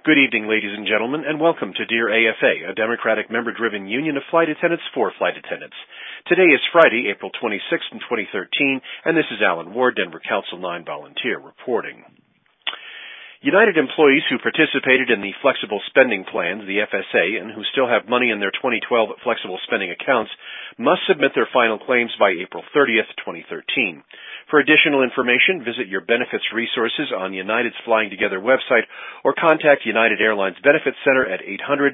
Good evening, ladies and gentlemen, and welcome to Dear AFA, a Democratic member-driven union of flight attendants for flight attendants. Today is Friday, April 26th, 2013, and this is Alan Ward, Denver Council 9 volunteer, reporting. United employees who participated in the Flexible Spending Plans, the FSA, and who still have money in their 2012 flexible spending accounts must submit their final claims by April 30th, 2013. For additional information, visit your benefits resources on United's Flying Together website or contact United Airlines Benefits Center at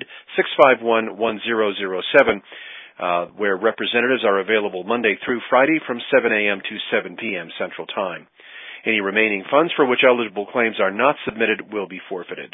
800-651-1007, where representatives are available Monday through Friday from 7 a.m. to 7 p.m. Central Time. Any remaining funds for which eligible claims are not submitted will be forfeited.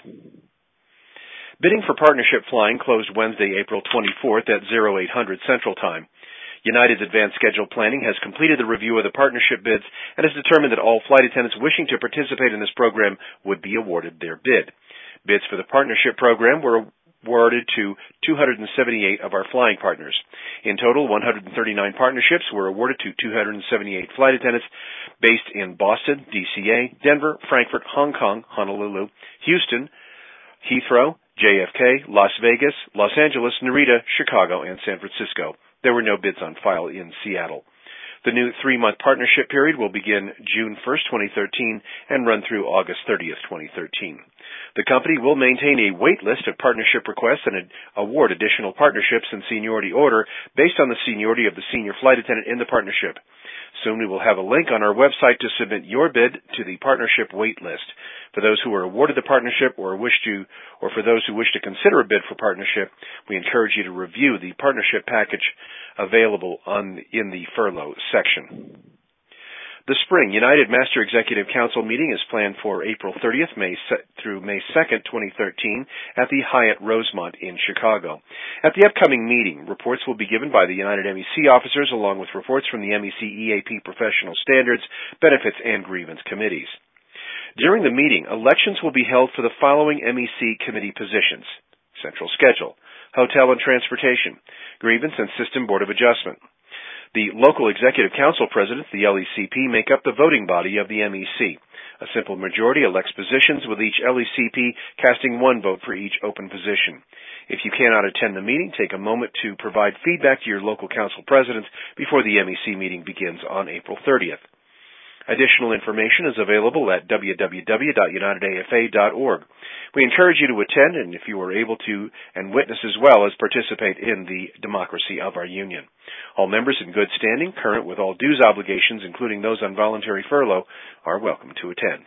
Bidding for partnership flying closed Wednesday, April 24th at 0800 Central Time. United's advanced schedule planning has completed the review of the partnership bids and has determined that all flight attendants wishing to participate in this program would be awarded their bid. Bids for the partnership program were awarded to 278 of our flying partners. In total, 139 partnerships were awarded to 278 flight attendants based in Boston, DCA, Denver, Frankfurt, Hong Kong, Honolulu, Houston, Heathrow, JFK, Las Vegas, Los Angeles, Narita, Chicago, and San Francisco. There were no bids on file in Seattle. The new 3-month partnership period will begin June 1st, 2013, and run through August 30th, 2013. The company will maintain a wait list of partnership requests and award additional partnerships in seniority order based on the seniority of the senior flight attendant in the partnership. Soon we will have a link on our website to submit your bid to the partnership wait list. For those who are awarded the partnership or for those who wish to consider a bid for partnership, we encourage you to review the partnership package available in the furlough section. The Spring United Master Executive Council meeting is planned for April 30th through May 2nd, 2013 at the Hyatt Rosemont in Chicago. At the upcoming meeting, reports will be given by the United MEC officers along with reports from the MEC EAP Professional Standards, Benefits, and Grievance Committees. During the meeting, elections will be held for the following MEC committee positions: Central Schedule, Hotel and Transportation, Grievance and System Board of Adjustment. The local executive council presidents, the LECP, make up the voting body of the MEC. A simple majority elects positions, with each LECP casting one vote for each open position. If you cannot attend the meeting, take a moment to provide feedback to your local council presidents before the MEC meeting begins on April 30th. Additional information is available at www.unitedafa.org. We encourage you to attend, and if you are able to, and witness as well as participate in the democracy of our union. All members in good standing, current with all dues obligations, including those on voluntary furlough, are welcome to attend.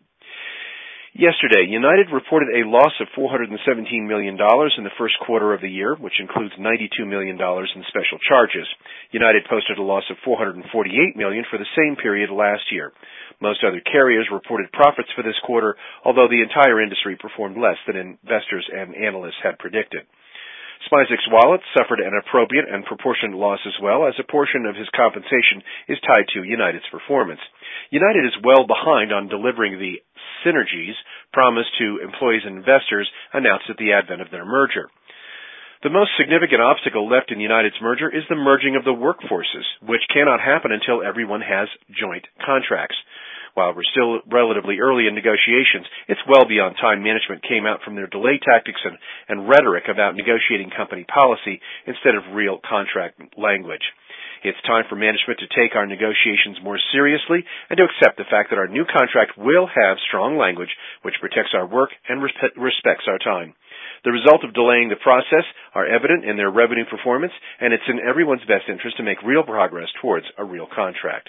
Yesterday, United reported a loss of $417 million in the first quarter of the year, which includes $92 million in special charges. United posted a loss of $448 million for the same period last year. Most other carriers reported profits for this quarter, although the entire industry performed less than investors and analysts had predicted. Smisek's wallet suffered an appropriate and proportionate loss as well, as a portion of his compensation is tied to United's performance. United is well behind on delivering the synergies promised to employees and investors announced at the advent of their merger. The most significant obstacle left in United's merger is the merging of the workforces, which cannot happen until everyone has joint contracts. While we're still relatively early in negotiations, it's well beyond time management came out from their delay tactics and rhetoric about negotiating company policy instead of real contract language. It's time for management to take our negotiations more seriously and to accept the fact that our new contract will have strong language which protects our work and respects our time. The result of delaying the process are evident in their revenue performance, and it's in everyone's best interest to make real progress towards a real contract.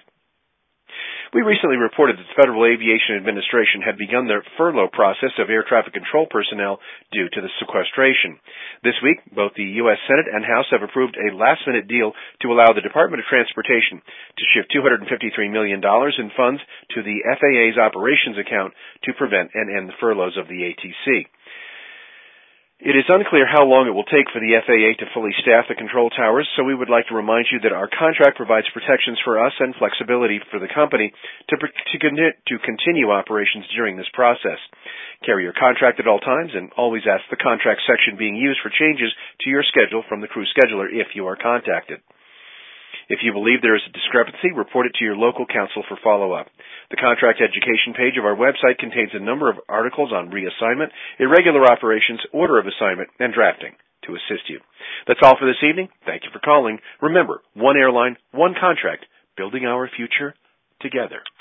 We recently reported that the Federal Aviation Administration had begun the furlough process of air traffic control personnel due to the sequestration. This week, both the U.S. Senate and House have approved a last-minute deal to allow the Department of Transportation to shift $253 million in funds to the FAA's operations account to prevent and end the furloughs of the ATC. It is unclear how long it will take for the FAA to fully staff the control towers, so we would like to remind you that our contract provides protections for us and flexibility for the company to continue operations during this process. Carry your contract at all times and always ask the contract section being used for changes to your schedule from the crew scheduler if you are contacted. If you believe there is a discrepancy, report it to your local council for follow-up. The contract education page of our website contains a number of articles on reassignment, irregular operations, order of assignment, and drafting to assist you. That's all for this evening. Thank you for calling. Remember, one airline, one contract, building our future together.